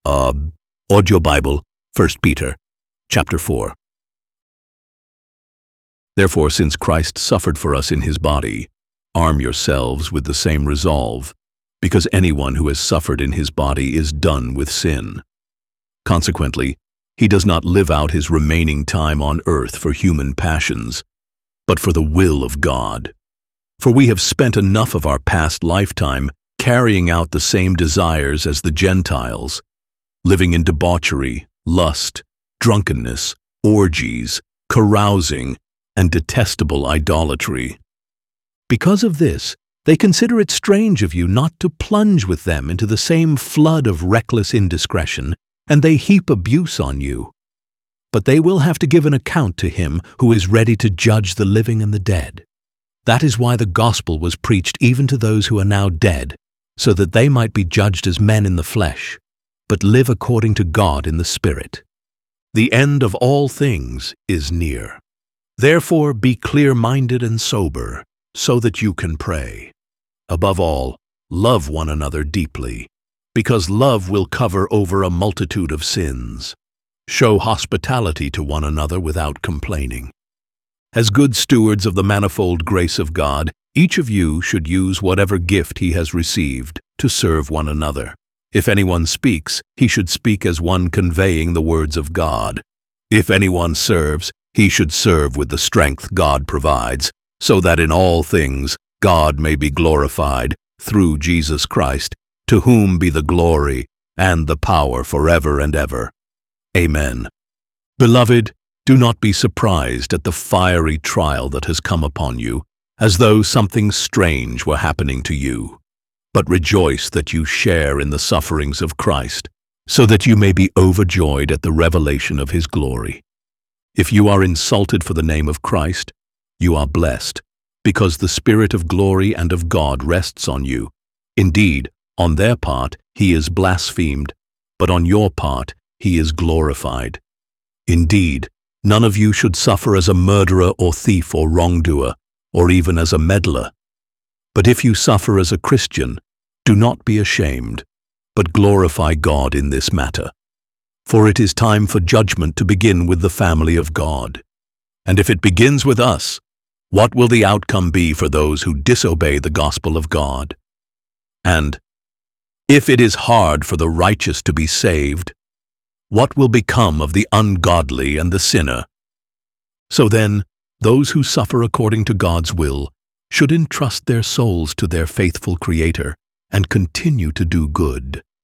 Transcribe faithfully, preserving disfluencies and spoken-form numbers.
Uh, Audio Bible, First Peter, chapter four. Therefore, since Christ suffered for us in his body, arm yourselves with the same resolve, because anyone who has suffered in his body is done with sin. Consequently, he does not live out his remaining time on earth for human passions, but for the will of God. For we have spent enough of our past lifetime carrying out the same desires as the Gentiles, living in debauchery, lust, drunkenness, orgies, carousing, and detestable idolatry. Because of this, they consider it strange of you not to plunge with them into the same flood of reckless indiscretion, and they heap abuse on you. But they will have to give an account to him who is ready to judge the living and the dead. That is why the gospel was preached even to those who are now dead, so that they might be judged as men in the flesh, but live according to God in the Spirit. The end of all things is near. Therefore be clear-minded and sober, so that you can pray. Above all, love one another deeply, because love will cover over a multitude of sins. Show hospitality to one another without complaining. As good stewards of the manifold grace of God, each of you should use whatever gift he has received to serve one another. If anyone speaks, he should speak as one conveying the words of God. If anyone serves, he should serve with the strength God provides, so that in all things God may be glorified through Jesus Christ, to whom be the glory and the power forever and ever. Amen. Beloved, do not be surprised at the fiery trial that has come upon you, as though something strange were happening to you. But rejoice that you share in the sufferings of Christ, so that you may be overjoyed at the revelation of his glory. If you are insulted for the name of Christ, you are blessed, because the Spirit of glory and of God rests on you. Indeed, on their part he is blasphemed, but on your part he is glorified. Indeed, none of you should suffer as a murderer or thief or wrongdoer, or even as a meddler. But if you suffer as a Christian, do not be ashamed, but glorify God in this matter. For it is time for judgment to begin with the family of God. And if it begins with us, what will the outcome be for those who disobey the gospel of God? And if it is hard for the righteous to be saved, what will become of the ungodly and the sinner? So then, those who suffer according to God's will should entrust their souls to their faithful Creator and continue to do good.